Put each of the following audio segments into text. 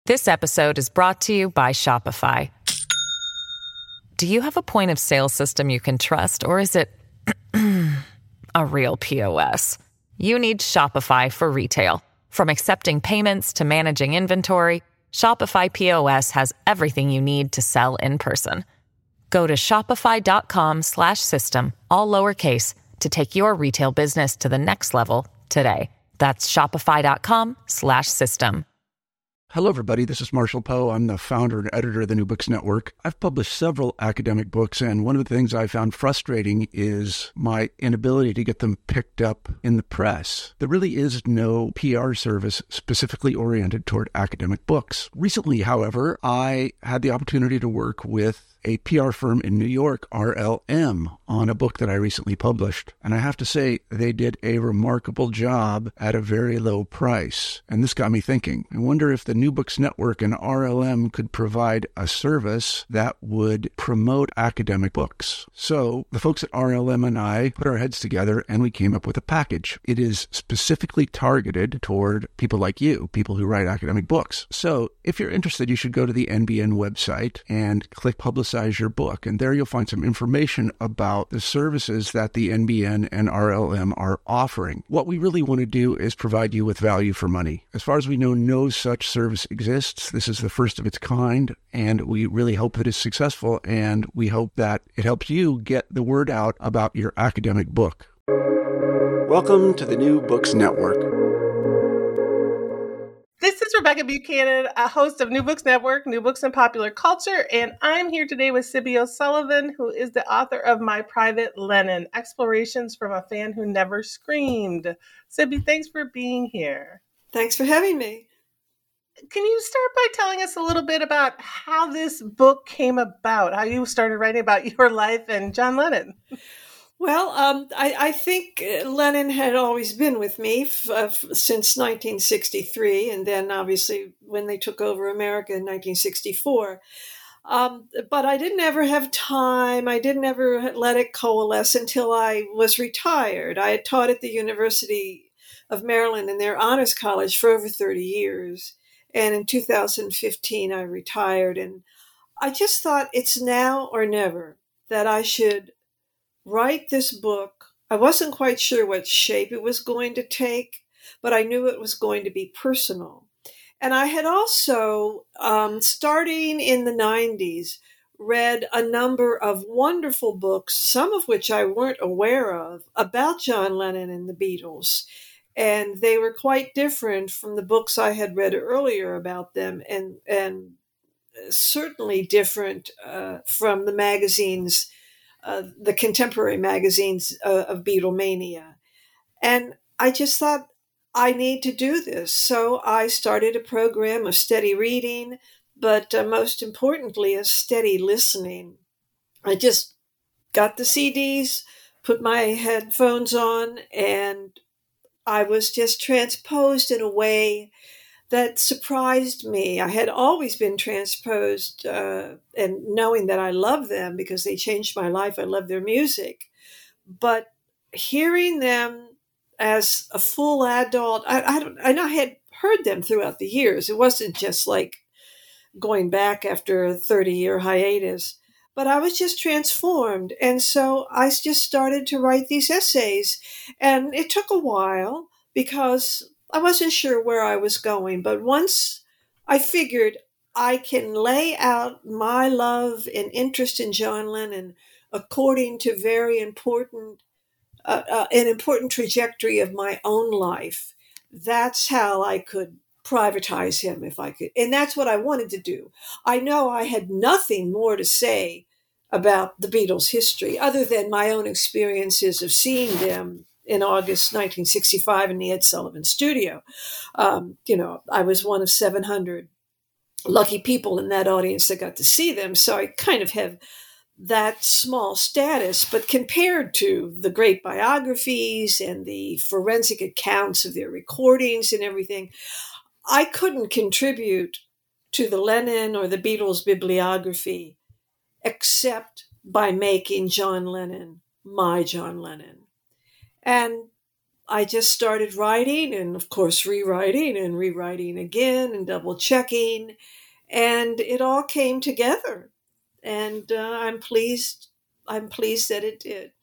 This episode is brought to you by Shopify. Do you have a point of sale system you can trust, or is it a real POS? You need Shopify for retail. From accepting payments to managing inventory, Shopify POS has everything you need to sell in person. Go to shopify.com/system, all lowercase, to take your retail business to the next level today. That's shopify.com/system. Hello, everybody. This is Marshall Poe. I'm the founder and editor of the New Books Network. I've published several academic books, and one of the things I found frustrating is my inability to get them picked up in the press. There really is no PR service specifically oriented toward academic books. Recently, however, I had the opportunity to work with a PR firm in New York, RLM, on a book that I recently published. And I have to say, they did a remarkable job at a very low price. And this got me thinking. I wonder if the New Books Network and RLM could provide a service that would promote academic books. So the folks at RLM and I put our heads together and we came up with a package. It is specifically targeted toward people like you, people who write academic books. So if you're interested, you should go to the NBN website and click Publicize your book. And there you'll find some information about the services that the NBN and RLM are offering. What we really want to do is provide you with value for money. As far as we know, no such service exists. This is the first of its kind, and we really hope that it's successful, and we hope that it helps you get the word out about your academic book. Welcome to the New Books Network. This is Rebecca Buchanan, a host of New Books Network, New Books in Popular Culture, and I'm here today with Sibby O'Sullivan, who is the author of My Private Lenin, Explorations from a Fan Who Never Screamed. Sibby, thanks for being here. Thanks for having me. Can you start by telling us a little bit about how this book came about, how you started writing about your life and John Lennon? Well, I think Lenin had always been with me since 1963, and then obviously when they took over America in 1964. But I didn't ever have time. I didn't ever let it coalesce until I was retired. I had taught at the University of Maryland in their honors college for over 30 years. And in 2015, I retired. And I just thought it's now or never that I should write this book. I wasn't quite sure what shape it was going to take, but I knew it was going to be personal. And I had also, starting in the 90s, read a number of wonderful books, some of which I weren't aware of, about John Lennon and the Beatles. And they were quite different from the books I had read earlier about them, and certainly different from the magazines, the contemporary magazines of Beatlemania. And I just thought, I need to do this. So I started a program of steady reading, but most importantly, a steady listening. I just got the CDs, put my headphones on, and I was just transposed in a way that surprised me. I had always been transposed, and knowing that I love them because they changed my life. I love their music. But hearing them as a full adult, I know I had heard them throughout the years. It wasn't just like going back after a 30-year hiatus. But I was just transformed. And so I just started to write these essays. And it took a while because I wasn't sure where I was going, but once I figured I can lay out my love and interest in John Lennon according to an important trajectory of my own life, that's how I could privatize him if I could. And that's what I wanted to do. I know I had nothing more to say about the Beatles' history other than my own experiences of seeing them in August 1965 in the Ed Sullivan Studio. I was one of 700 lucky people in that audience that got to see them. So I kind of have that small status, but compared to the great biographies and the forensic accounts of their recordings and everything, I couldn't contribute to the Lennon or the Beatles bibliography except by making John Lennon my John Lennon. And I just started writing and, of course, rewriting and rewriting again and double checking. And it all came together. And I'm pleased. I'm pleased that it did.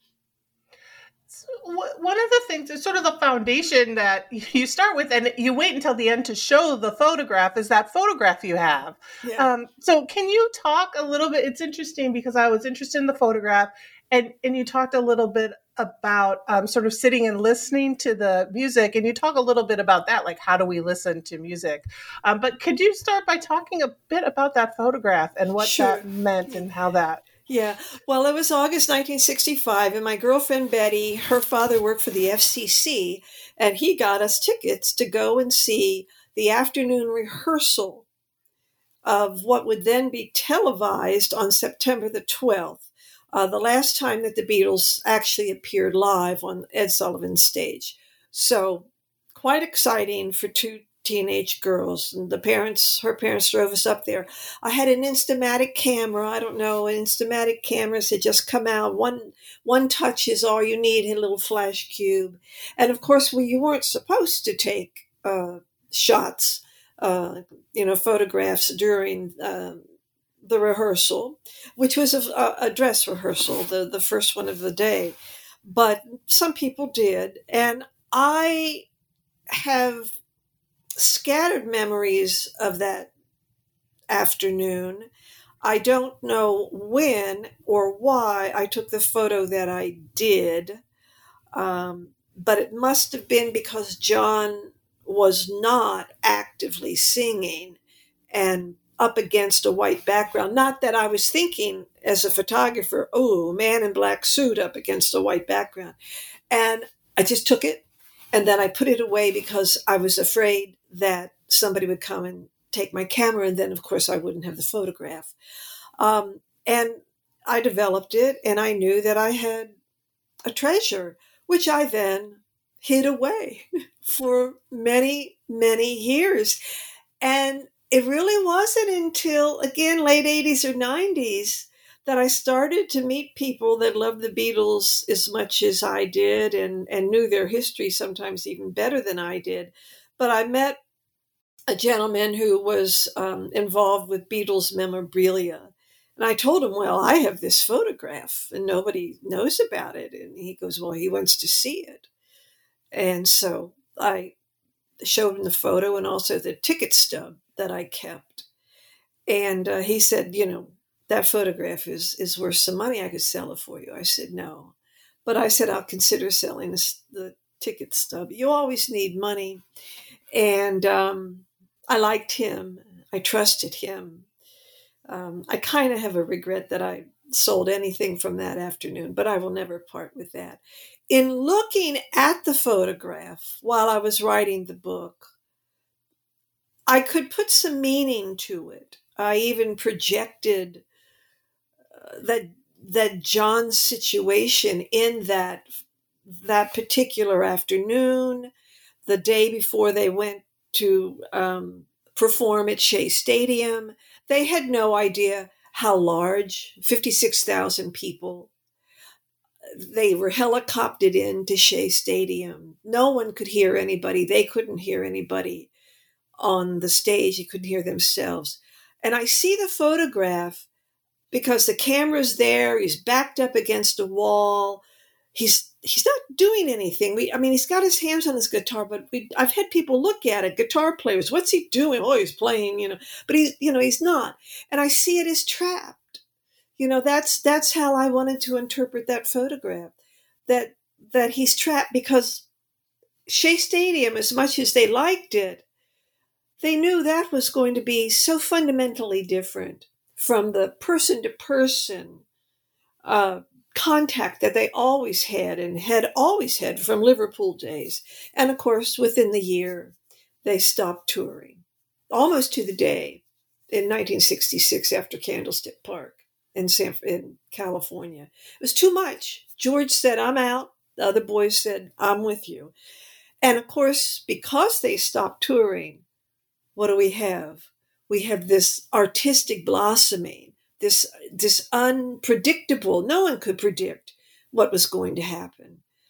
So one of the things is sort of the foundation that you start with, and you wait until the end to show the photograph, is that photograph you have. Yeah. So can you talk a little bit? It's interesting because I was interested in the photograph, and you talked a little bit about sort of sitting and listening to the music, and you talk a little bit about that, like how do we listen to music? But could you start by talking a bit about that photograph and what Sure. that meant and how that? Yeah. Well, it was August 1965, and my girlfriend Betty, her father worked for the FCC, and he got us tickets to go and see the afternoon rehearsal of what would then be televised on September the 12th, the last time that the Beatles actually appeared live on Ed Sullivan's stage. So quite exciting for two teenage girls. And her parents drove us up there. I had an Instamatic camera. I don't know, Instamatic cameras had just come out. One touch is all you need, a little flash cube. And of course, you weren't supposed to take shots, photographs during the rehearsal, which was a dress rehearsal, the first one of the day. But some people did. And I have scattered memories of that afternoon. I don't know when or why I took the photo that I did, but it must have been because John was not actively singing and up against a white background. Not that I was thinking as a photographer, oh, man in black suit up against a white background. And I just took it, and then I put it away because I was afraid that somebody would come and take my camera, and then, of course, I wouldn't have the photograph. And I developed it, and I knew that I had a treasure, which I then hid away for many, many years. And it really wasn't until, again, late 80s or 90s that I started to meet people that loved the Beatles as much as I did and knew their history sometimes even better than I did. But I met a gentleman who was involved with Beatles memorabilia. And I told him, well, I have this photograph and nobody knows about it. And he goes, well, he wants to see it. And so I showed him the photo and also the ticket stub that I kept. And he said, that photograph is worth some money. I could sell it for you. I said, no. But I said, I'll consider selling the ticket stub. You always need money. And I liked him. I trusted him. I kind of have a regret that I sold anything from that afternoon, but I will never part with that. In looking at the photograph while I was writing the book, I could put some meaning to it. I even projected that John's situation in that particular afternoon, the day before they went to perform at Shea Stadium, they had no idea how large, 56,000 people. They were helicoptered into Shea Stadium. No one could hear anybody. They couldn't hear anybody on the stage. They couldn't hear themselves. And I see the photograph because the camera's there. He's backed up against a wall. He's not doing anything. He's got his hands on his guitar, but I've had people look at it, guitar players. What's he doing? Oh, he's playing, but he's not. And I see it as trapped. That's how I wanted to interpret that photograph, that he's trapped because Shea Stadium, as much as they liked it, they knew that was going to be so fundamentally different from the person-to-person contact that they always had and had always had from Liverpool days. And of course, within the year, they stopped touring, almost to the day in 1966 after Candlestick Park in California. It was too much. George said, I'm out. The other boys said, I'm with you. And of course, because they stopped touring, what do we have? We have this artistic blossoming, this unpredictable. No one could predict what was going to happen.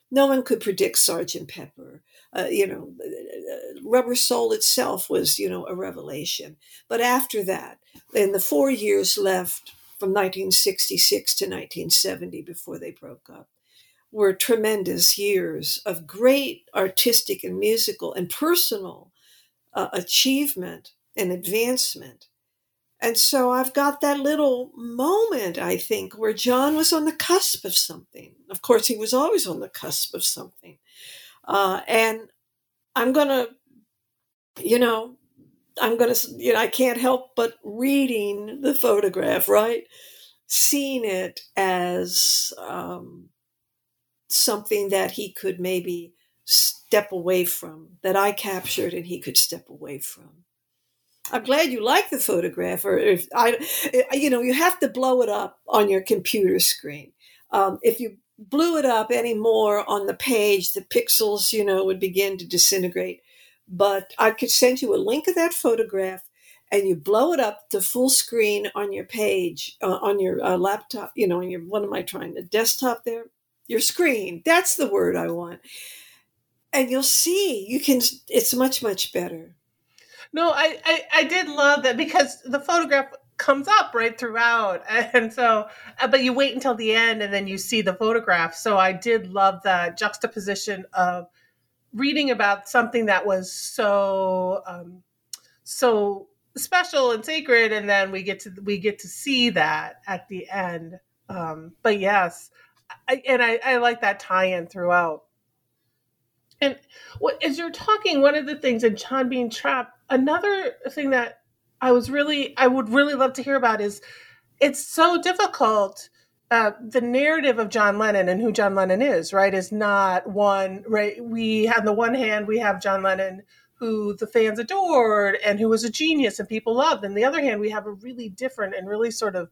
No one could predict Sergeant Pepper. Rubber Soul itself was, a revelation. But after that, in the 4 years left from 1966 to 1970 before they broke up, were tremendous years of great artistic and musical and personal achievement and advancement. And so I've got that little moment, I think, where John was on the cusp of something. Of course, he was always on the cusp of something. And I'm going to, I can't help but reading the photograph, right? Seeing it as something that he could maybe step away from, that I captured and he could step away from. I'm glad you like the photograph, or you have to blow it up on your computer screen. If you blew it up any more on the page, the pixels, would begin to disintegrate. But I could send you a link of that photograph, and you blow it up to full screen on your page, on your laptop, on your, what am I trying, the desktop there? Your screen. That's the word I want. And you'll see, it's much, much better. No, I did love that, because the photograph comes up right throughout. And so, but you wait until the end and then you see the photograph. So I did love that juxtaposition of reading about something that was so special and sacred. And then we get to see that at the end. But yes, I like that tie-in throughout. And as you're talking, one of the things in John Being Trapped, another thing that I would really love to hear about is, it's so difficult. The narrative of John Lennon and who John Lennon is, right, is not one, right? On the one hand, we have John Lennon, who the fans adored and who was a genius and people loved. And the other hand, we have a really different and really sort of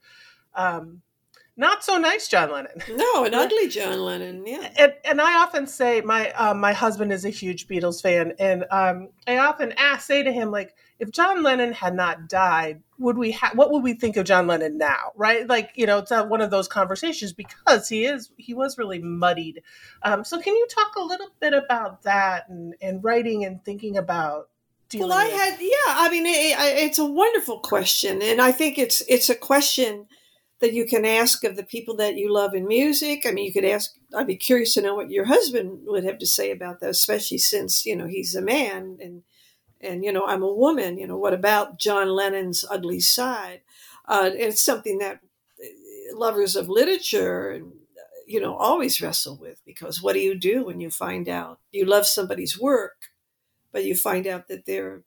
not so nice John Lennon. No, an ugly John Lennon, yeah. And I often say, my husband is a huge Beatles fan, and I often say to him, like, if John Lennon had not died, what would we think of John Lennon now, right? Like, it's one of those conversations, because he was really muddied. So can you talk a little bit about that and writing and thinking about dealing with? It's a wonderful question, and I think it's a question that you can ask of the people that you love in music. I mean, you could ask, I'd be curious to know what your husband would have to say about that, especially since, he's a man and I'm a woman. What about John Lennon's ugly side? It's something that lovers of literature, always wrestle with, because what do you do when you find out you love somebody's work, but you find out that they're,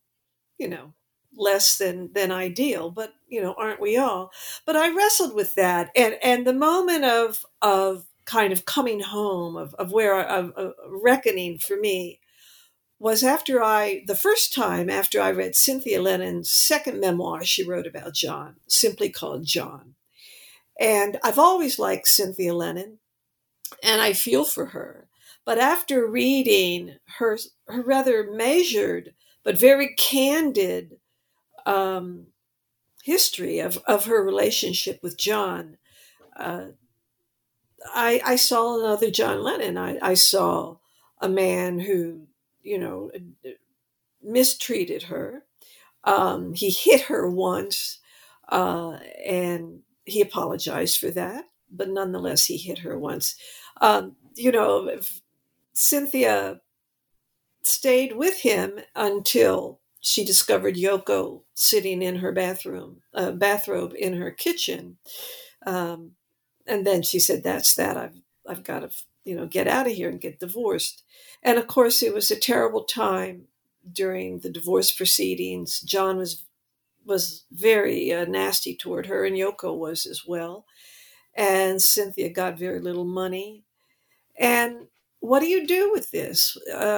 less than ideal, but aren't we all? But I wrestled with that, and the moment of kind of coming home, of where of reckoning for me, was the first time after I read Cynthia Lennon's second memoir she wrote about John, simply called John. And I've always liked Cynthia Lennon, and I feel for her. But after reading her rather measured but very candid history of her relationship with John, I saw another John Lennon. I saw a man who, mistreated her. He hit her once, and he apologized for that, but nonetheless, he hit her once. Cynthia stayed with him until she discovered Yoko sitting in her bathrobe in her kitchen. And then she said, that's that. I've got to, get out of here and get divorced. And of course, it was a terrible time during the divorce proceedings. John was very nasty toward her, and Yoko was as well. And Cynthia got very little money. And what do you do with this?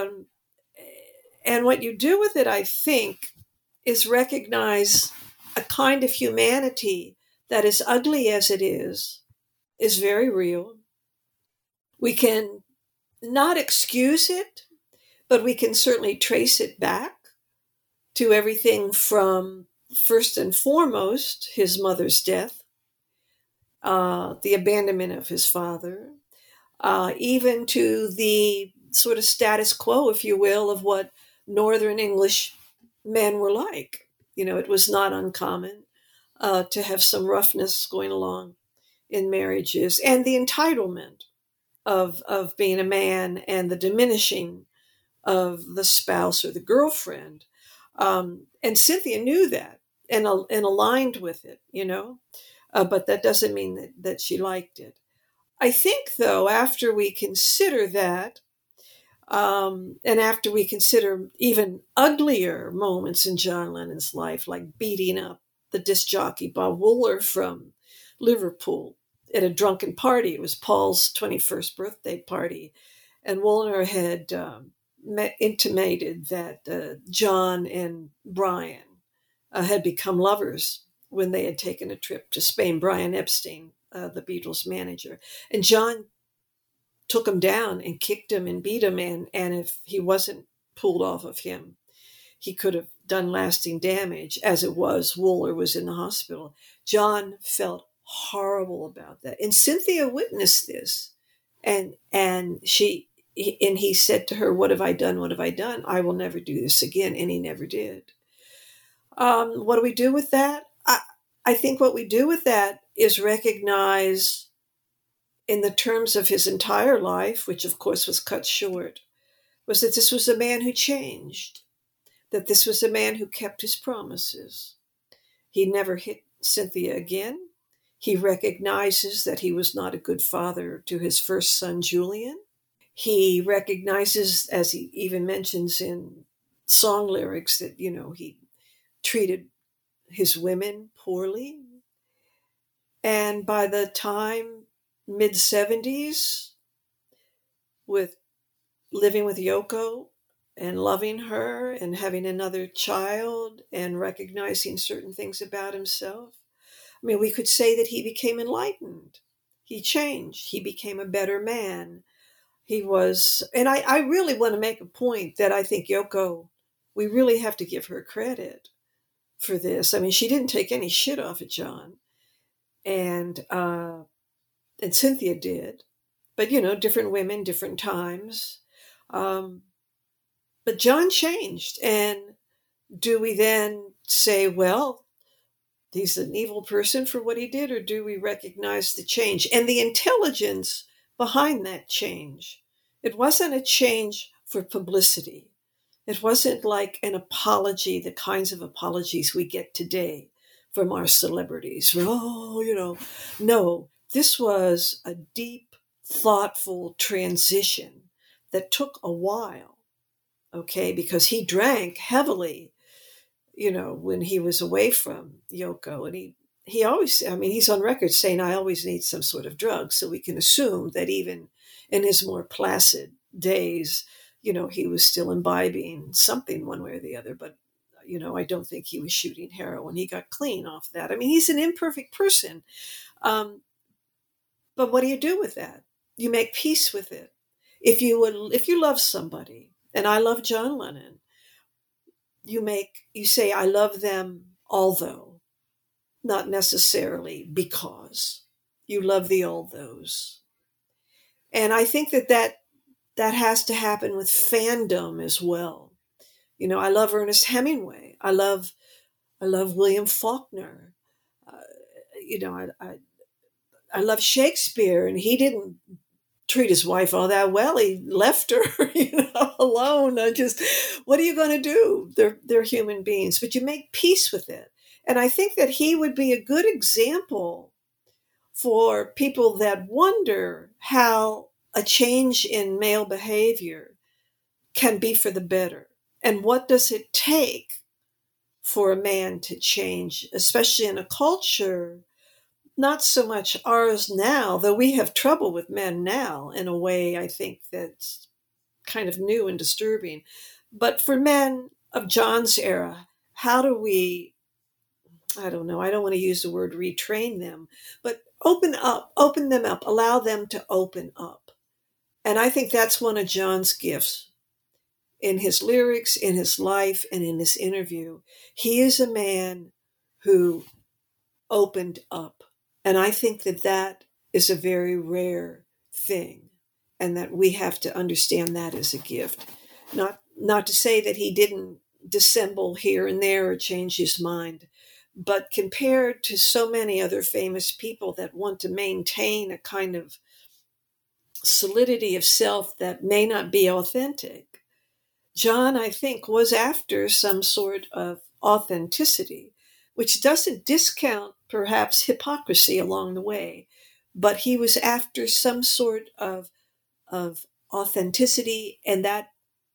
And what you do with it, I think, is recognize a kind of humanity that, as ugly as it is very real. We can not excuse it, but we can certainly trace it back to everything from, first and foremost, his mother's death, the abandonment of his father, even to the sort of status quo, if you will, of what Northern English men were like. It was not uncommon to have some roughness going along in marriages, and the entitlement of being a man and the diminishing of the spouse or the girlfriend. And Cynthia knew that and aligned with it, but that doesn't mean that she liked it. I think, though, after we consider that, and after we consider even uglier moments in John Lennon's life, like beating up the disc jockey Bob Wooler from Liverpool at a drunken party. It was Paul's 21st birthday party. And Wooler had intimated that John and Brian had become lovers when they had taken a trip to Spain. Brian Epstein, the Beatles manager. And John took him down and kicked him and beat him. And if he wasn't pulled off of him, he could have done lasting damage. As it was, Wooler was in the hospital. John felt horrible about that. And Cynthia witnessed this. And he said to her, "What have I done? What have I done? I will never do this again." And he never did. What do we do with that? I think what we do with that is recognize, in the terms of his entire life, which of course was cut short, was that this was a man who changed, that this was a man who kept his promises. He never hit Cynthia again. He recognizes that he was not a good father to his first son, Julian. He recognizes, as he even mentions in song lyrics, that, he treated his women poorly. And by the time mid-70s, with living with Yoko and loving her and having another child and recognizing certain things about himself, we could say that he became enlightened. He changed. He became a better man. He was, and I really want to make a point that I think Yoko, we really have to give her credit for this. She didn't take any shit off of John, and Cynthia did, but different women, different times. But John changed, and do we then say, well, he's an evil person for what he did, or do we recognize the change and the intelligence behind that change? It wasn't a change for publicity. It wasn't like an apology, the kinds of apologies we get today from our celebrities. No, this was a deep, thoughtful transition that took a while, okay, because he drank heavily, when he was away from Yoko. And he always, he's on record saying, "I always need some sort of drug." So we can assume that even in his more placid days, he was still imbibing something one way or the other. But, I don't think he was shooting heroin. He got clean off that. He's an imperfect person. But what do you do with that? You make peace with it. If you love somebody, and I love John Lennon, you say, "I love them, although," not necessarily because. You love the althoughs. And I think that has to happen with fandom as well. I love Ernest Hemingway. I love William Faulkner. I love Shakespeare, and he didn't treat his wife all that well. He left her, alone. What are you going to do? They're human beings, but you make peace with it. And I think that he would be a good example for people that wonder how a change in male behavior can be for the better. And what does it take for a man to change, especially in a culture, not so much ours now, though we have trouble with men now in a way I think that's kind of new and disturbing. But for men of John's era, how do we, I don't know, I don't want to use the word retrain them, but open them up, allow them to open up. And I think that's one of John's gifts in his lyrics, in his life, and in this interview. He is a man who opened up. And I think that is a very rare thing. and that we have to understand that as a gift. Not to say that he didn't dissemble here and there or change his mind, but compared to so many other famous people that want to maintain a kind of solidity of self that may not be authentic, John, I think, was after some sort of authenticity, which doesn't discount perhaps hypocrisy along the way, but he was after some sort of authenticity, and that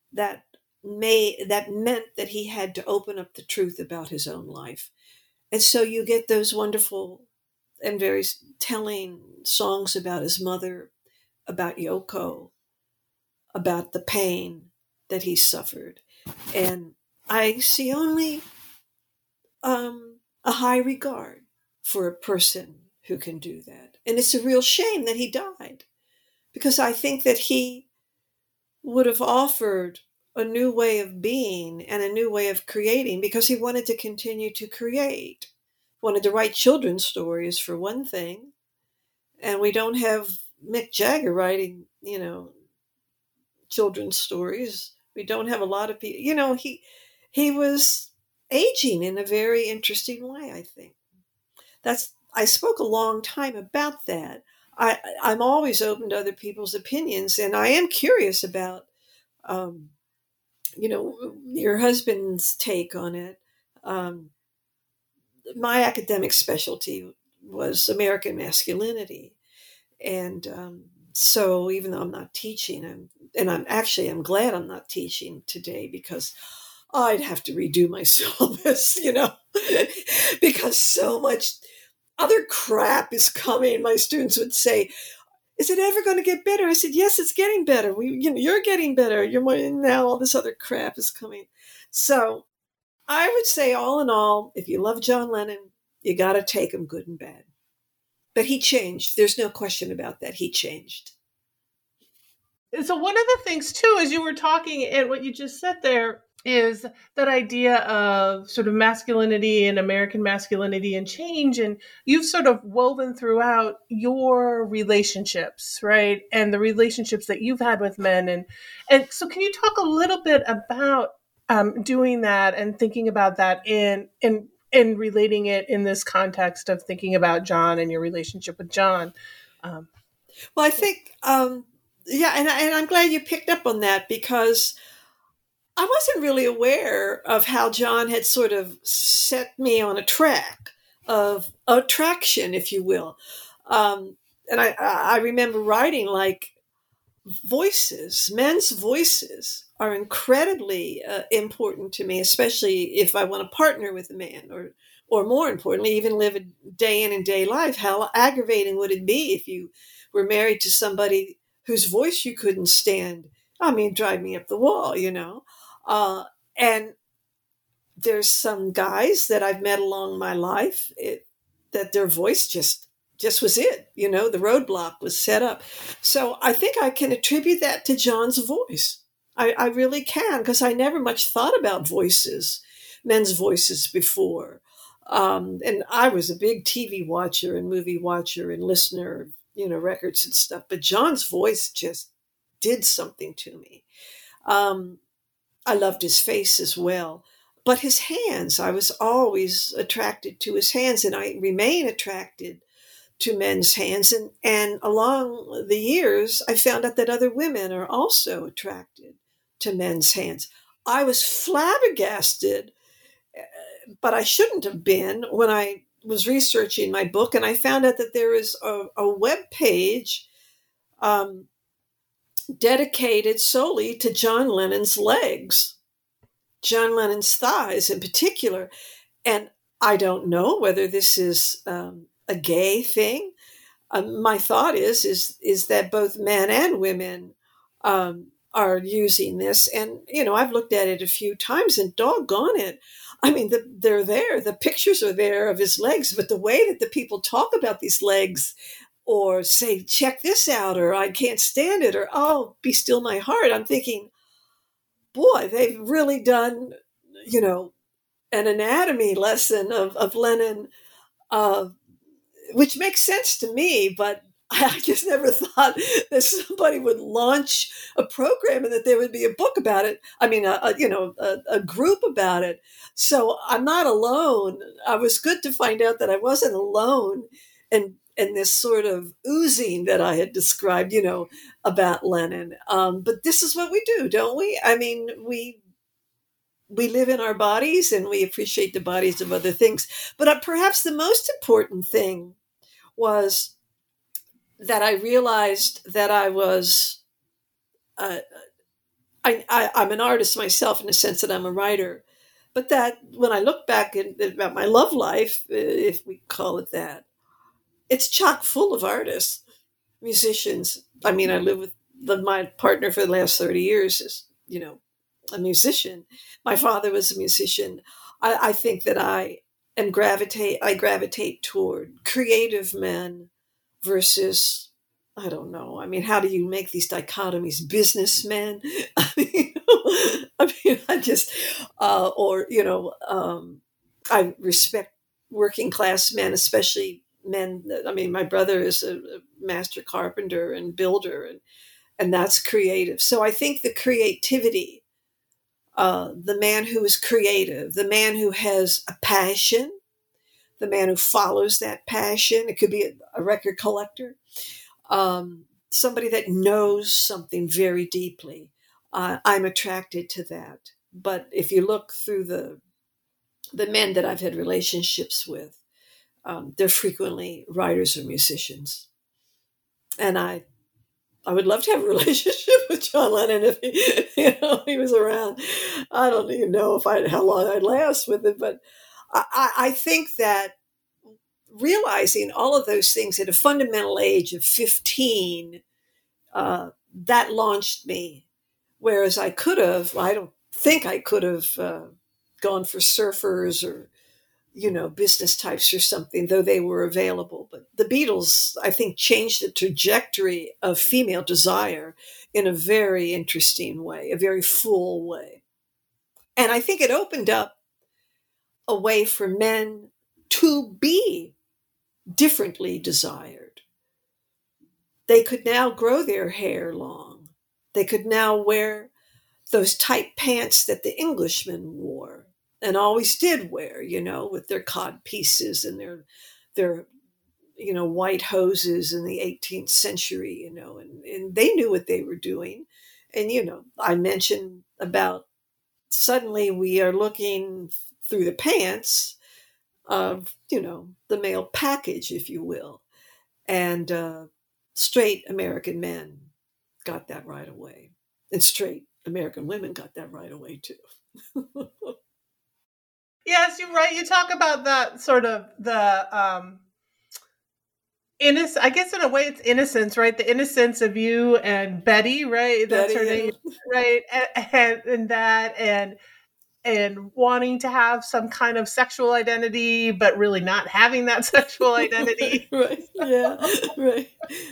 meant that he had to open up the truth about his own life. And so you get those wonderful and very telling songs about his mother, about Yoko, about the pain that he suffered. And I see only a high regard for a person who can do that. And it's a real shame that he died, because I think that he would have offered a new way of being and a new way of creating, because he wanted to continue to create. Wanted to write children's stories, for one thing. And we don't have Mick Jagger writing, children's stories. We don't have a lot of people, he was aging in a very interesting way, I think. I spoke a long time about that. I'm always open to other people's opinions, and I am curious about, your husband's take on it. My academic specialty was American masculinity. And so even though I'm not teaching, I'm glad I'm not teaching today, because I'd have to redo my syllabus, because so much other crap is coming. My students would say, "Is it ever going to get better?" I said, "Yes, it's getting better. You're getting better. Now all this other crap is coming." So I would say, all in all, if you love John Lennon, you got to take him good and bad. But he changed. There's no question about that. He changed. So one of the things, too, as you were talking, and what you just said there, is that idea of sort of masculinity and American masculinity and change. And you've sort of woven throughout your relationships, right? And the relationships that you've had with men. And so can you talk a little bit about doing that and thinking about that in relating it in this context of thinking about John and your relationship with John? Well, I think, and I'm glad you picked up on that, because I wasn't really aware of how John had sort of set me on a track of attraction, if you will. And I remember writing, like, men's voices are incredibly important to me, especially if I want to partner with a man, or more importantly, even live a day in and day life. How aggravating would it be if you were married to somebody whose voice you couldn't stand? I mean, drive me up the wall, and there's some guys that I've met along my life that their voice just was it. The roadblock was set up. So I think I can attribute that to John's voice. I really can, because I never much thought about men's voices before. And I was a big TV watcher and movie watcher and listener, records and stuff. But John's voice just did something to me. I loved his face as well. But his hands, I was always attracted to his hands, and I remain attracted to men's hands. And along the years, I found out that other women are also attracted to men's hands. I was flabbergasted, but I shouldn't have been, when I was researching my book, and I found out that there is a web page dedicated solely to John Lennon's legs, John Lennon's thighs in particular. And I don't know whether this is a gay thing. My thought is that both men and women are using this. And, I've looked at it a few times, and doggone it. I mean, they're there. The pictures are there of his legs, but the way that the people talk about these legs, or say, check this out, or I can't stand it, or, oh, be still my heart. I'm thinking, boy, they've really done, an anatomy lesson of Lennon, which makes sense to me, but I just never thought that somebody would launch a program and that there would be a book about it. I mean, a group about it. So I'm not alone. I was good to find out that I wasn't alone and this sort of oozing that I had described, about Lenin. But this is what we do, don't we? I mean, we live in our bodies and we appreciate the bodies of other things. But perhaps the most important thing was that I realized that I was, I'm an artist myself in the sense that I'm a writer, but that when I look back about my love life, if we call it that, it's chock full of artists, musicians. I mean, I live with my partner for the last 30 years is, a musician. My father was a musician. I think that I gravitate toward creative men versus, I don't know. I mean, how do you make these dichotomies? Businessmen? I just, I respect working class men, especially men. I mean, my brother is a master carpenter and builder, and that's creative. So I think the creativity, the man who is creative, the man who has a passion, the man who follows that passion. It could be a record collector, somebody that knows something very deeply. I'm attracted to that. But if you look through the men that I've had relationships with, they're frequently writers or musicians. And I would love to have a relationship with John Lennon if he was around. I don't even know how long I'd last with it, but I think that realizing all of those things at a fundamental age of 15, that launched me. Whereas I don't think I could have gone for surfers or, business types or something, though they were available. But the Beatles, I think, changed the trajectory of female desire in a very interesting way, a very full way. And I think it opened up a way for men to be differently desired. They could now grow their hair long. They could now wear those tight pants that the Englishmen wore and always did wear, with their cod pieces and their white hoses in the 18th century, and they knew what they were doing. And, I mentioned about suddenly we are looking through the pants of, the male package, if you will. And straight American men got that right away. And straight American women got that right away, too. Yes, you're right. You talk about that sort of the innocence. I guess in a way it's innocence, right? The innocence of you and Betty, right? That's her name, right? And wanting to have some kind of sexual identity, but really not having that sexual identity. Right. Yeah. Right.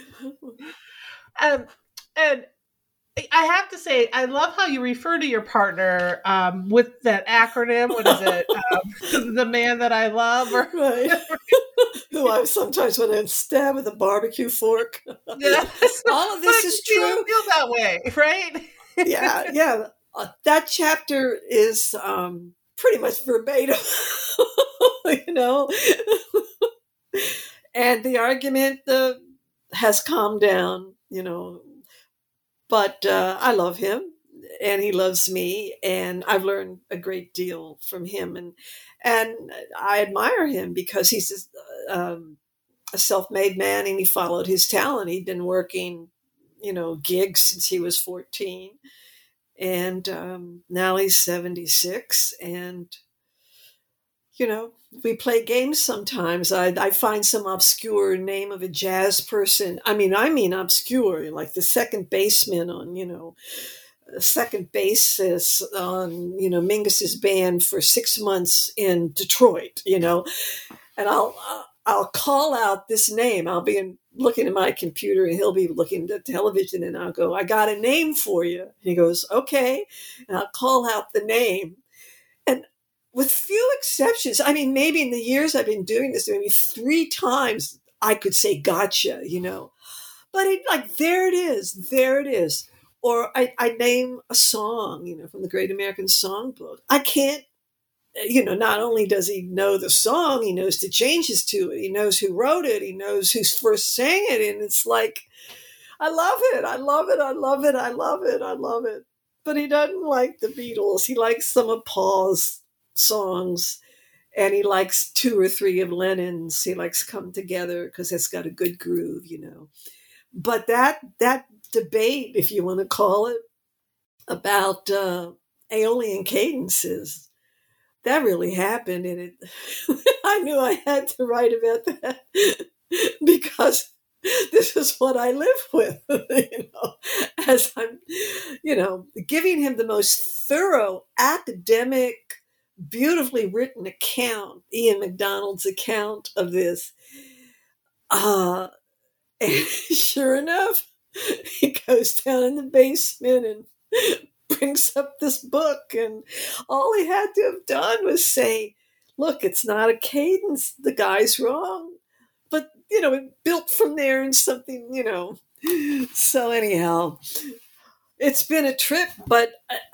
And I have to say, I love how you refer to your partner with that acronym. What is it? The man that I love, or right? Who I sometimes want to stab with a barbecue fork. Yes. All of this is true. You feel that way, right? Yeah. That chapter is pretty much verbatim, And the argument has calmed down, But I love him and he loves me, and I've learned a great deal from him. And I admire him because he's a self-made man and he followed his talent. He'd been working, gigs since he was 14. And now he's 76. And, we play games sometimes. I find some obscure name of a jazz person. I mean obscure, like the second baseman on, second bassist on, Mingus's band for 6 months in Detroit, and I'll call out this name. I'll be looking at my computer and he'll be looking at the television and I'll go, I got a name for you. And he goes, okay. And I'll call out the name. And with few exceptions, I mean, maybe in the years I've been doing this, maybe 3 times I could say, gotcha, But there it is. Or I name a song, from the Great American Songbook. I can't, not only does he know the song, he knows the changes to it. He knows who wrote it. He knows who first sang it. And it's like, I love it. I love it. I love it. I love it. I love it. But he doesn't like the Beatles. He likes some of Paul's songs. And he likes 2 or 3 of Lennon's. He likes Come Together because it's got a good groove, But that debate, if you want to call it, about Aeolian cadences, that really happened. And I knew I had to write about that because this is what I live with, as I'm, giving him the most thorough academic, beautifully written account, Ian MacDonald's account of this. And sure enough, he goes down in the basement and brings up this book, and all he had to have done was say, look, it's not a cadence, the guy's wrong. But, it built from there and something, So anyhow, it's been a trip, but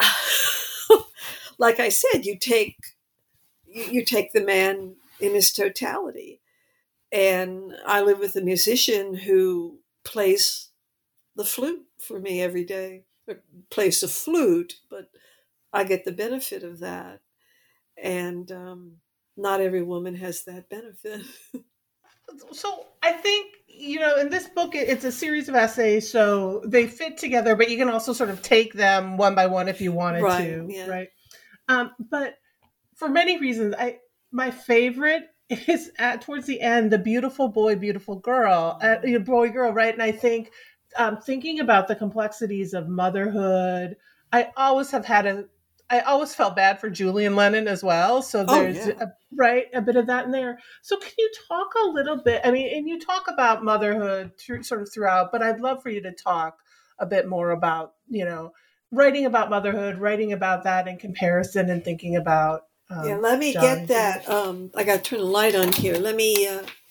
like I said, you take the man in his totality. And I live with a musician who plays the flute for me every day. Or plays the flute, but I get the benefit of that. And not every woman has that benefit. So I think, in this book, it's a series of essays, so they fit together, but you can also sort of take them one by one if you wanted to, yeah. right? But for many reasons, my favorite is towards the end, the beautiful boy, beautiful girl, boy, girl, right? And I think thinking about the complexities of motherhood, I always felt bad for Julian Lennon as well. So there's a bit of that in there. So can you talk a little bit? I mean, and you talk about motherhood throughout, but I'd love for you to talk a bit more about, writing about motherhood, writing about that in comparison and thinking about. Let me get that. I got to turn the light on here. Let me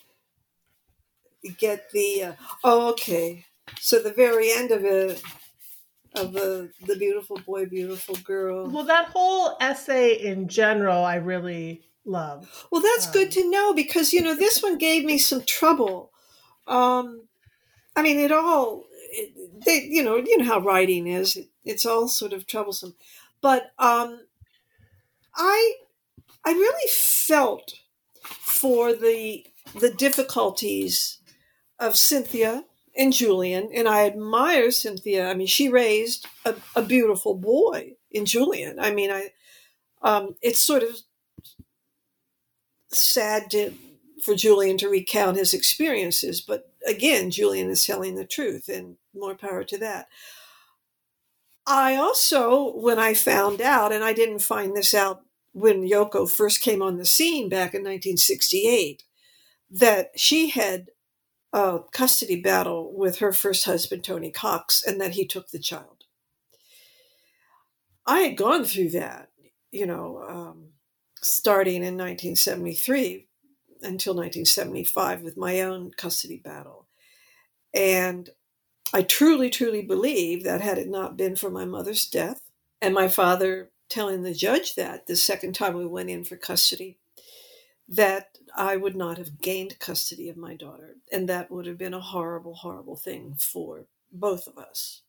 get the. Okay. So the very end of it. Of the beautiful boy, beautiful girl. Well, that whole essay in general, I really love. Well, that's good to know because, this one gave me some trouble. I mean, you know how writing is. It's all sort of troublesome. But I really felt for the difficulties of Cynthia and Julian, and I admire Cynthia. I mean, she raised a beautiful boy in Julian. I mean, it's sort of sad for Julian to recount his experiences, but again, Julian is telling the truth, and more power to that. I also, when I found out, and I didn't find this out when Yoko first came on the scene back in 1968, that she had a custody battle with her first husband, Tony Cox, and that he took the child. I had gone through that, starting in 1973 until 1975 with my own custody battle. And I truly, truly believe that had it not been for my mother's death and my father telling the judge that the second time we went in for custody, that I would not have gained custody of my daughter. And that would have been a horrible, horrible thing for both of us.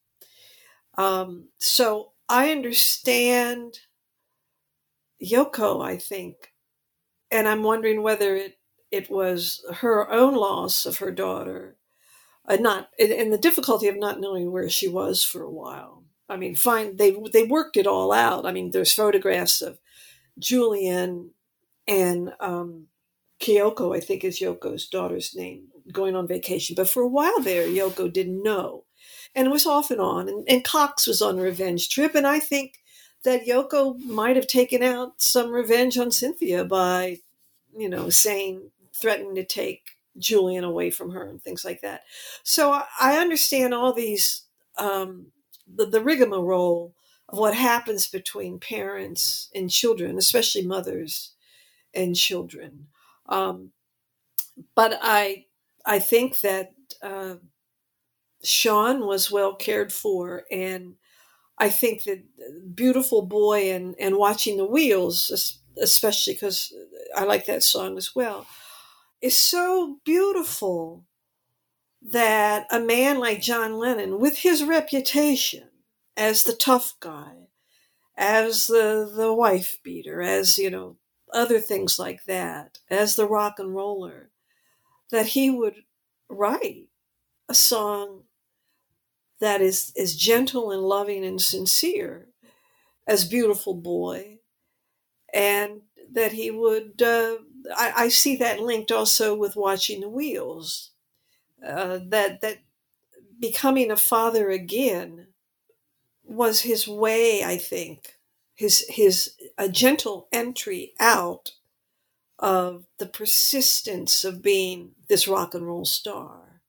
So I understand Yoko, I think, and I'm wondering whether it was her own loss of her daughter, and the difficulty of not knowing where she was for a while. I mean, they worked it all out. I mean, there's photographs of Julian and Kyoko, I think is Yoko's daughter's name, going on vacation. But for a while there, Yoko didn't know. And it was off and on. And Cox was on a revenge trip. And I think that Yoko might have taken out some revenge on Cynthia by, threatening to take Julian away from her and things like that. So I understand all these, the rigmarole of what happens between parents and children, especially mothers and children. But I think that Sean was well cared for, and I think that Beautiful Boy and Watching the Wheels, especially because I like that song as well, is so beautiful that a man like John Lennon, with his reputation as the tough guy, as the wife beater, as, other things like that, as the rock and roller, that he would write a song that is as gentle and loving and sincere as Beautiful Boy, and that he would, I see that linked also with Watching the Wheels, that becoming a father again was his way, I think, his a gentle entry out of the persistence of being this rock and roll star.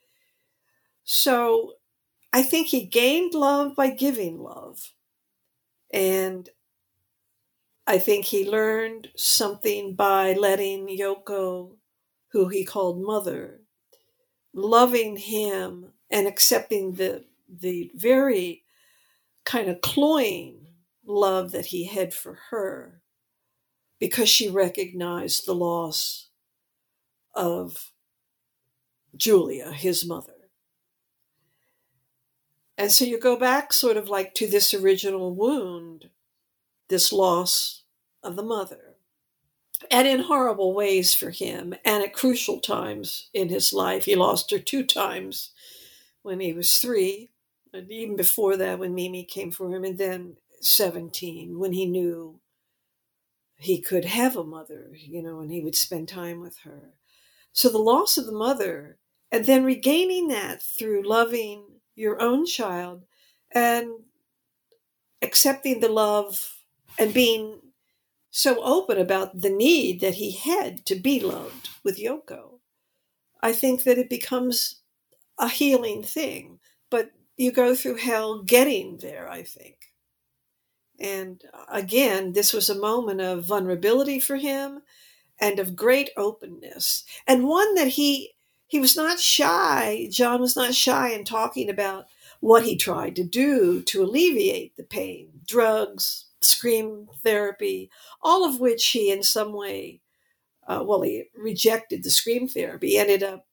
So I think he gained love by giving love. And I think he learned something by letting Yoko, who he called mother, loving him and accepting the very kind of cloying love that he had for her, because she recognized the loss of Julia, his mother. And so you go back sort of like to this original wound, this loss of the mother, and in horrible ways for him, and at crucial times in his life. He lost her 2 times when he was 3, and even before that when Mimi came for him, and then 17 when he knew he could have a mother, and he would spend time with her. So the loss of the mother, and then regaining that through loving your own child and accepting the love and being so open about the need that he had to be loved with Yoko. I think that it becomes a healing thing, but you go through hell getting there, I think. And again, this was a moment of vulnerability for him and of great openness, and one that he was not shy. John was not shy in talking about what he tried to do to alleviate the pain: drugs, scream therapy, all of which he in some way, he rejected the scream therapy, ended up,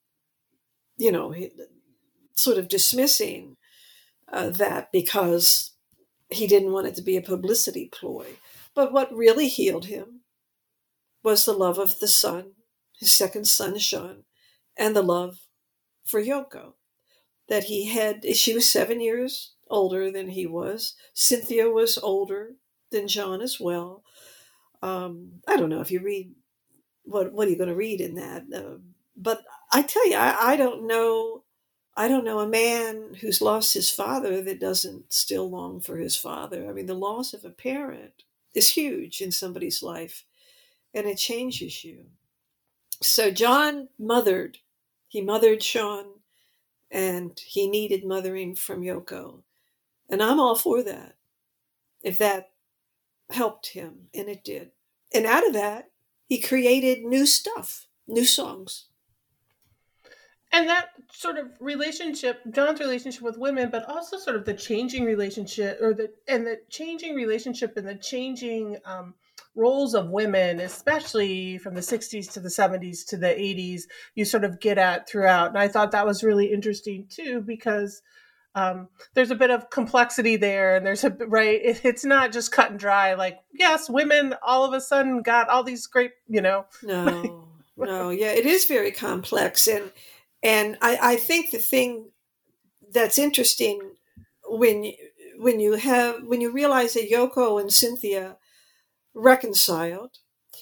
sort of dismissing that because he didn't want it to be a publicity ploy. But what really healed him was the love of the son, his second son, Sean, and the love for Yoko that he had. She was 7 years older than he was. Cynthia was older than John as well. I don't know if you read, what are you going to read in that? But I tell you, I don't know a man who's lost his father that doesn't still long for his father. I mean, the loss of a parent is huge in somebody's life, and it changes you. So John mothered. He mothered Sean, and he needed mothering from Yoko. And I'm all for that, if that helped him, and it did. And out of that, he created new stuff, new songs. And that sort of relationship, John's relationship with women, but also sort of the changing relationship, the changing relationship and the changing roles of women, especially from the 60s to the 70s to the 80s, you sort of get at throughout. And I thought that was really interesting too, because there's a bit of complexity there, and it's not just cut and dry. Like, yes, women all of a sudden got all these great, No, yeah, it is very complex. And I think the thing that's interesting when you realize that Yoko and Cynthia reconciled,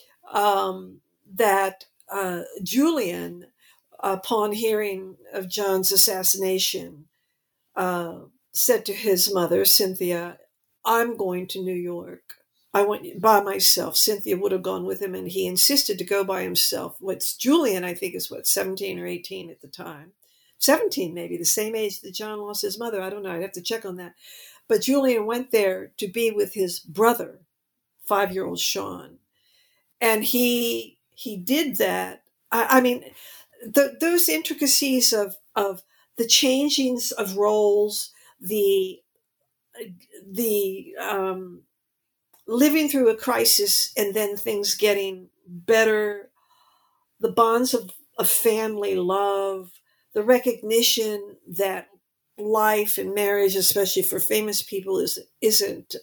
that Julian, upon hearing of John's assassination, said to his mother, Cynthia, "I'm going to New York. I want you by myself." Cynthia would have gone with him, and he insisted to go by himself. Julian, I think, is 17 or 18 at the time. 17, maybe, the same age that John lost his mother. I don't know. I'd have to check on that. But Julian went there to be with his brother, 5-year-old Sean. And he did that. I mean, those intricacies of the changings of roles, the living through a crisis and then things getting better, the bonds of family love, the recognition that life and marriage, especially for famous people, isn't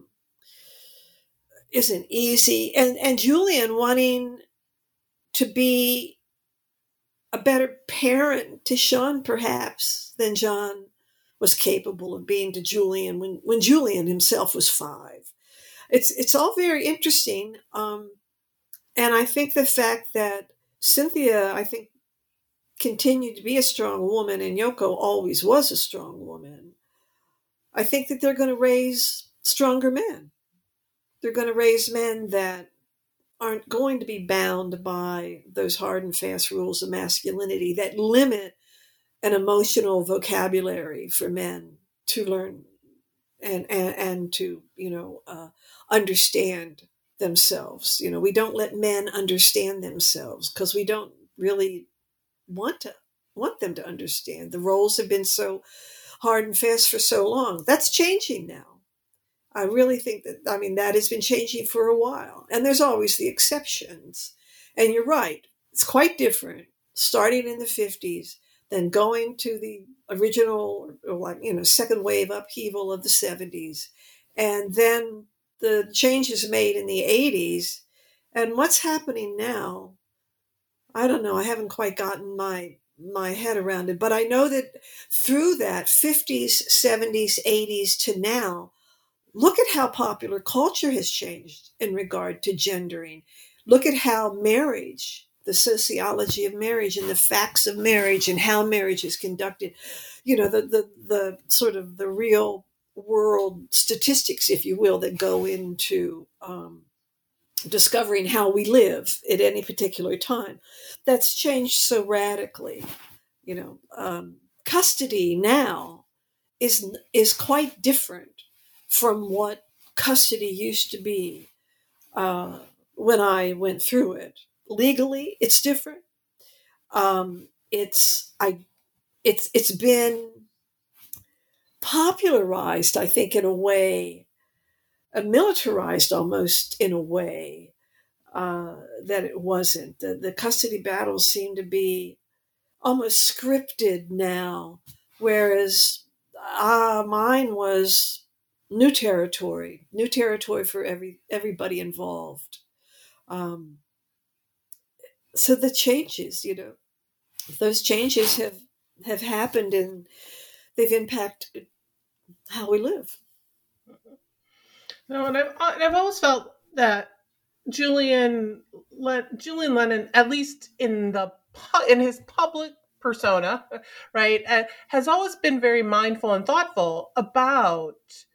easy, and Julian wanting to be a better parent to Sean perhaps than John was capable of being to Julian when Julian himself was 5. It's all very interesting, and I think the fact that Cynthia, I think, continued to be a strong woman, and Yoko always was a strong woman. I think that they're going to raise stronger men. They're going to raise men that aren't going to be bound by those hard and fast rules of masculinity that limit an emotional vocabulary for men to learn and to, understand themselves. We don't let men understand themselves because we don't really want them to understand. The roles have been so hard and fast for so long. That's changing now. I really think that has been changing for a while. And there's always the exceptions. And you're right. It's quite different starting in the 50s than going to the original or second wave upheaval of the 70s. And then the changes made in the 80s. And what's happening now, I don't know. I haven't quite gotten my head around it. But I know that through that 50s, 70s, 80s to now, look at how popular culture has changed in regard to gendering. Look at how marriage, the sociology of marriage and the facts of marriage and how marriage is conducted, the sort of the real world statistics, if you will, that go into discovering how we live at any particular time. That's changed so radically. Custody now is quite different from what custody used to be when I went through it. Legally, it's different. It's been popularized, I think, in a way, militarized almost in a way that it wasn't. The custody battles seem to be almost scripted now, whereas mine was new territory for everybody involved. So the changes, those changes have happened and they've impacted how we live. No, and I've always felt that Julian Lennon, at least in his public persona, right, has always been very mindful and thoughtful about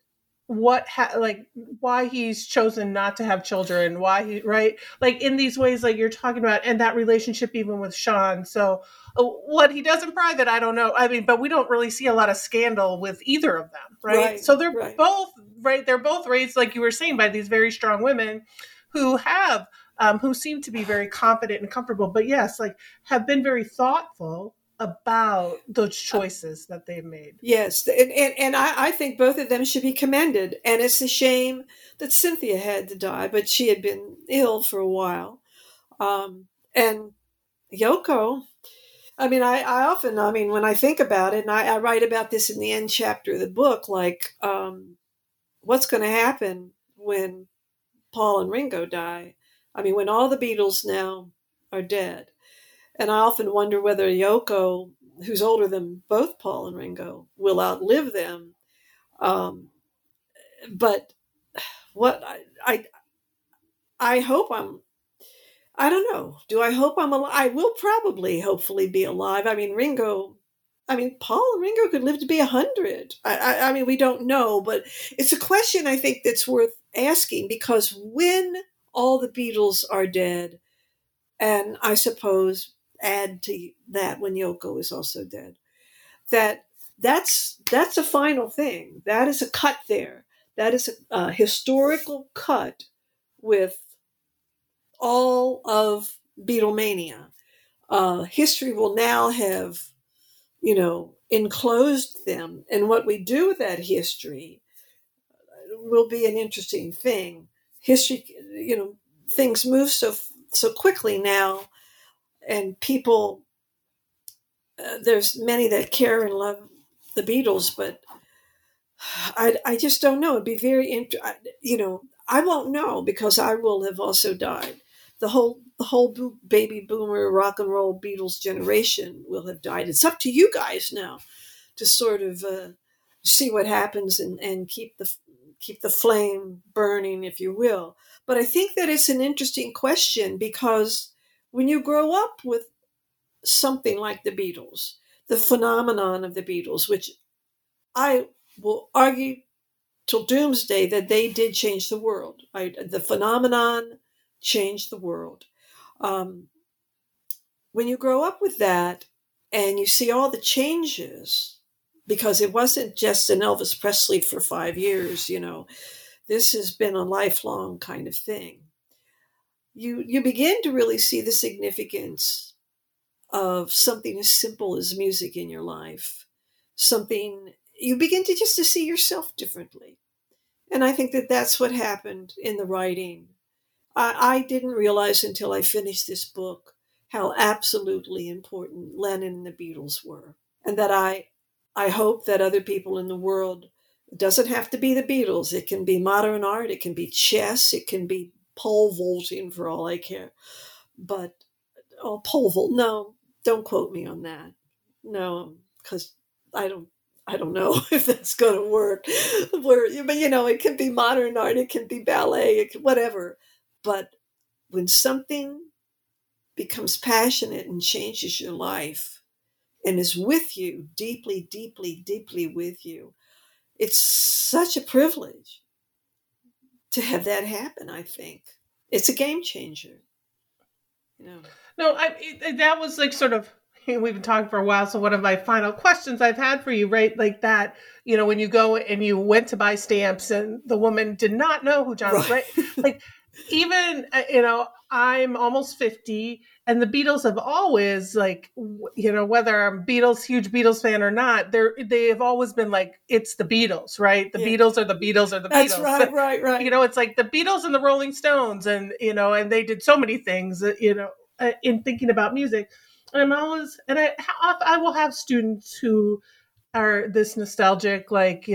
why he's chosen not to have children, why he, right, like in these ways, like you're talking about, and that relationship even with Sean. So what he does in private, I don't know. I mean, but we don't really see a lot of scandal with either of them, right? So they're both, right, they're both raised, like you were saying, by these very strong women who have who seem to be very confident and comfortable, but yes, like have been very thoughtful about those choices that they've made. Yes, and I think both of them should be commended. And it's a shame that Cynthia had to die, but she had been ill for a while. And Yoko, I mean, I often, when I think about it, and I write about this in the end chapter of the book, like what's going to happen when Paul and Ringo die? I mean, when all the Beatles now are dead. And I often wonder whether Yoko, who's older than both Paul and Ringo, will outlive them. But what I hope I don't know. Do I hope I'm alive? I will probably, hopefully, be alive. I mean, Paul and Ringo could live to be 100. I mean, we don't know, but it's a question I think that's worth asking, because when all the Beatles are dead, and I suppose add to that when Yoko is also dead, that's a final thing. That is a cut there. That is a historical cut with all of Beatlemania. History will now have, enclosed them. And what we do with that history will be an interesting thing. History, things move so quickly now, and people, there's many that care and love the Beatles, but I just don't know. It'd be very I won't know, because I will have also died. The whole baby boomer rock and roll Beatles generation will have died. It's up to you guys now to sort of see what happens and keep the flame burning, if you will. But I think that it's an interesting question, because when you grow up with something like the Beatles, the phenomenon of the Beatles, which I will argue till doomsday that they did change the world. The phenomenon changed the world. When you grow up with that and you see all the changes, because it wasn't just an Elvis Presley for 5 years, this has been a lifelong kind of thing. You begin to really see the significance of something as simple as music in your life. You begin to see yourself differently. And I think that that's what happened in the writing. I didn't realize until I finished this book how absolutely important Lennon and the Beatles were. And that I hope that other people in the world, it doesn't have to be the Beatles. It can be modern art. It can be chess. It can be pole vaulting, for all I care. But, pole vault, no, don't quote me on that. No, because I don't know if that's going to work. But, it can be modern art. It can be ballet, whatever. But when something becomes passionate and changes your life and is with you, deeply, deeply, deeply with you, it's such a privilege to have that happen, I think. It's a game changer. No, that was like sort of, we've been talking for a while, so one of my final questions I've had for you, right? Like that, when you go and you went to buy stamps and the woman did not know who John was, right? Like, even, I'm almost 50, and the Beatles have always, like, whether I'm huge Beatles fan or not, they have always been like, it's the Beatles, right? The Beatles are the Beatles are the That's Beatles. That's right. It's like the Beatles and the Rolling Stones, and, and they did so many things, in thinking about music. And I will have students who are this nostalgic, like,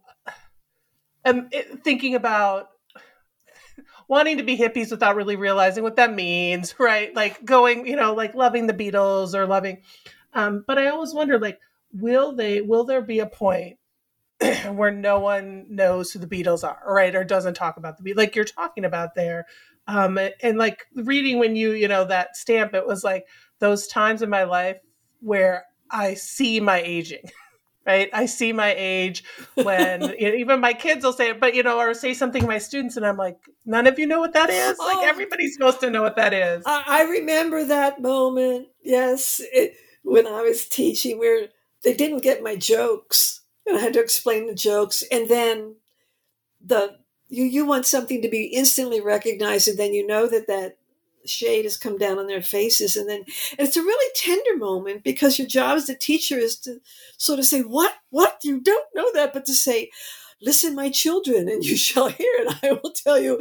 thinking about wanting to be hippies without really realizing what that means, right? Like going, like loving the Beatles or loving, but I always wonder, like, will there be a point where no one knows who the Beatles are, right? Or doesn't talk about the Beatles, like you're talking about there. And like reading when that stamp, it was like those times in my life where I see my aging. Right. I see my age when even my kids will say it, but, or say something to my students and I'm like, none of you know what that is. Like everybody's supposed to know what that is. I remember that moment. Yes. When I was teaching, where they didn't get my jokes and I had to explain the jokes. And then you want something to be instantly recognized. And then that shade has come down on their faces. And it's a really tender moment, because your job as a teacher is to sort of say, what, you don't know that, but to say, listen, my children, and you shall hear it. I will tell you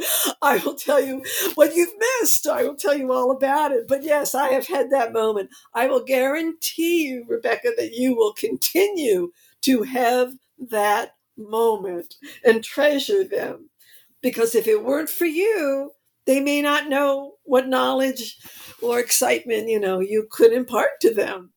what you've missed. I will tell you all about it. But yes, I have had that moment. I will guarantee you, Rebecca, that you will continue to have that moment and treasure them, because if it weren't for you, they may not know what knowledge or excitement, you could impart to them.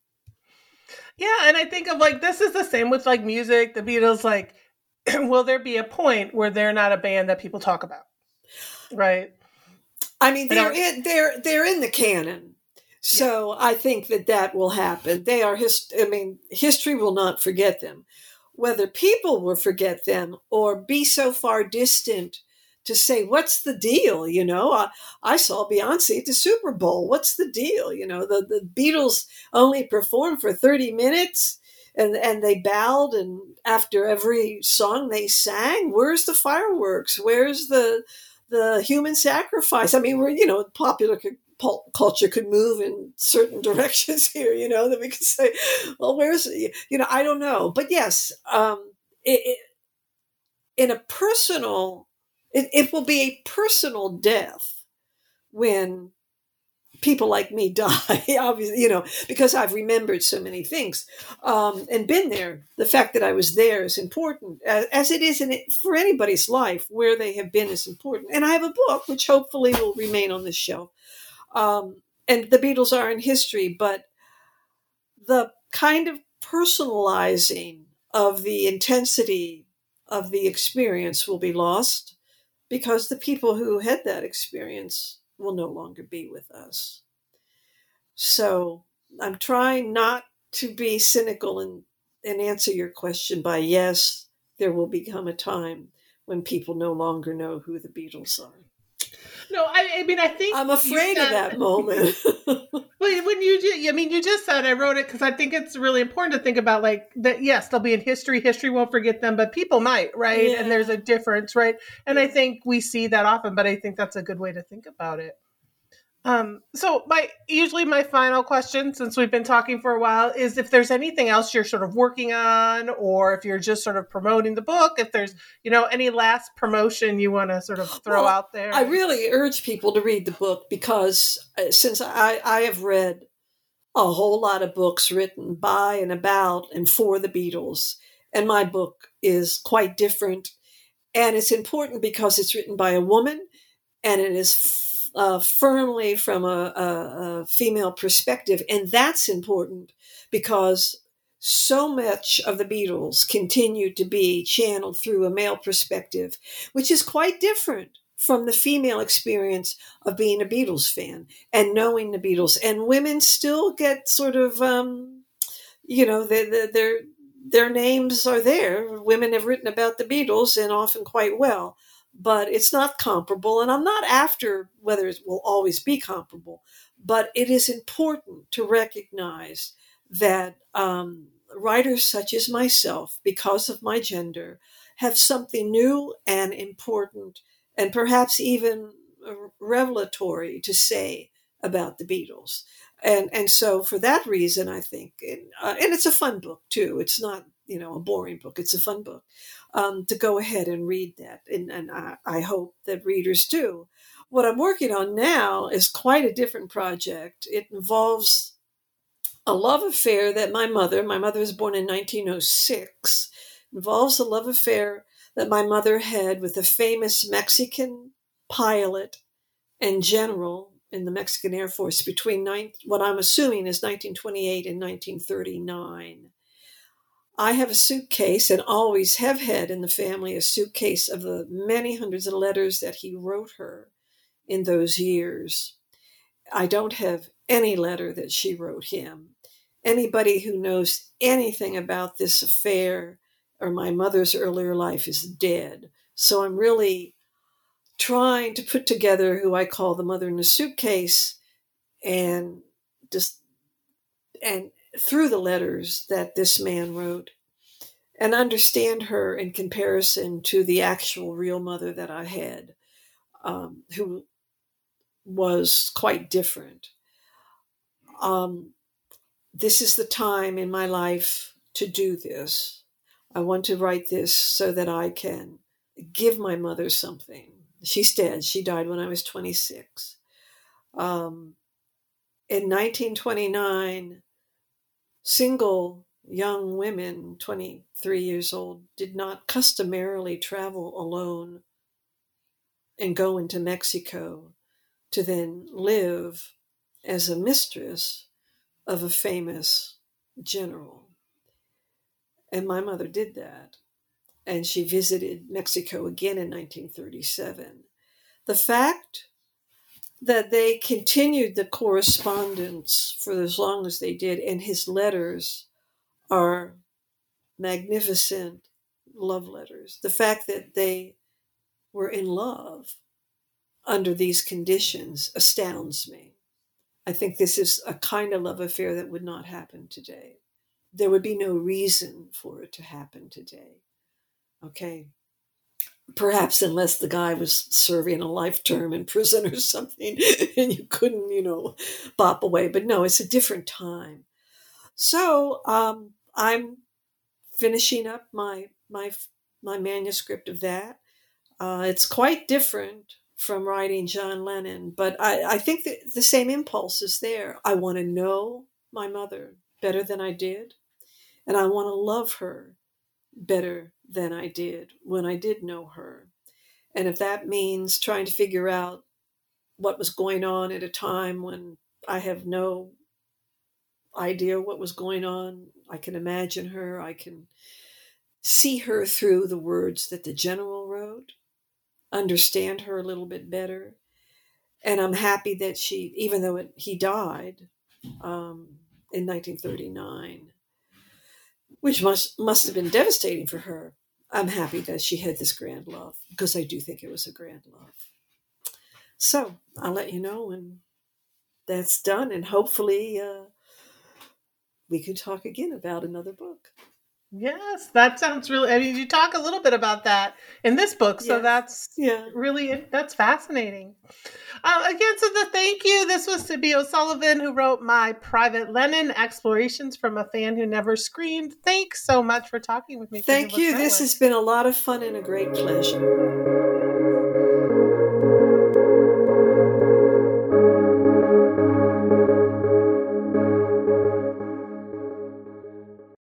Yeah. And I think of like, this is the same with like music, the Beatles, like, will there be a point where they're not a band that people talk about? Right. I mean, they're in the canon. So yeah. I think that will happen. They are, history will not forget them. Whether people will forget them or be so far distant to say, what's the deal? I saw Beyonce at the Super Bowl. What's the deal? The Beatles only performed for 30 minutes and they bowed. And after every song they sang, where's the fireworks? Where's the human sacrifice? I mean, we're, popular pulp culture could move in certain directions here, that we could say, well, where's, I don't know. But yes, in a personal, it will be a personal death when people like me die, obviously, because I've remembered so many things and been there. The fact that I was there is important, as it is for anybody's life. Where they have been is important. And I have a book, which hopefully will remain on this shelf. And the Beatles are in history, but the kind of personalizing of the intensity of the experience will be lost because the people who had that experience will no longer be with us. So I'm trying not to be cynical and answer your question by yes, there will become a time when people no longer know who the Beatles are. No, I mean, I think I'm afraid of that moment. But when you just said, I wrote it because I think it's really important to think about like that. Yes, they'll be in history. History won't forget them, but people might, right? Yeah. And there's a difference, right? And I think we see that often, but I think that's a good way to think about it. So usually my final question, since we've been talking for a while, is if there's anything else you're sort of working on, or if you're just sort of promoting the book, if there's, any last promotion you want to sort of throw out there. I really urge people to read the book because since I have read a whole lot of books written by and about and for the Beatles, and my book is quite different. And it's important because it's written by a woman and it is firmly from a female perspective. And that's important because so much of the Beatles continue to be channeled through a male perspective, which is quite different from the female experience of being a Beatles fan and knowing the Beatles. And women still get sort of, their names are there. Women have written about the Beatles and often quite well. But it's not comparable. And I'm not after whether it will always be comparable, but it is important to recognize that writers such as myself, because of my gender, have something new and important and perhaps even revelatory to say about the Beatles. And so for that reason, I think, and it's a fun book too. It's not, a boring book. It's a fun book. To go ahead and read that. And I hope that readers do. What I'm working on now is quite a different project. It involves a love affair that my mother was born in 1906, involves a love affair that my mother had with a famous Mexican pilot and general in the Mexican Air Force between what I'm assuming is 1928 and 1939. I have a suitcase and always have had in the family a suitcase of the many hundreds of letters that he wrote her in those years. I don't have any letter that she wrote him. Anybody who knows anything about this affair or my mother's earlier life is dead. So I'm really trying to put together who I call the mother in the suitcase and through the letters that this man wrote and understand her in comparison to the actual real mother that I had, who was quite different. This is the time in my life to do this. I want to write this so that I can give my mother something. She's dead. She died when I was 26. In 1929, single young women, 23 years old, did not customarily travel alone and go into Mexico to then live as a mistress of a famous general. And my mother did that. And she visited Mexico again in 1937. The fact that they continued the correspondence for as long as they did, and his letters are magnificent love letters. The fact that they were in love under these conditions astounds me. I think this is a kind of love affair that would not happen today. There would be no reason for it to happen today. Okay. Perhaps unless the guy was serving a life term in prison or something and you couldn't, bop away. But no, it's a different time. So I'm finishing up my manuscript of that. It's quite different from writing John Lennon, but I think that the same impulse is there. I want to know my mother better than I did, and I want to love her better than I did when I did know her. And if that means trying to figure out what was going on at a time when I have no idea what was going on, I can imagine her, I can see her through the words that the general wrote, understand her a little bit better. And I'm happy that she, even though he died in 1939, which must have been devastating for her, I'm happy that she had this grand love, because I do think it was a grand love. So I'll let you know when that's done, and hopefully we can talk again about another book. Yes, that sounds really, I mean, you talk a little bit about that in this book, so Yes. that's fascinating. Again, so thank you. This was Sibby O'Sullivan, who wrote My Private Lennon, Explorations from a Fan Who Never Screamed. Thanks so much for talking with me. Thank you. This has been a lot of fun and a great pleasure.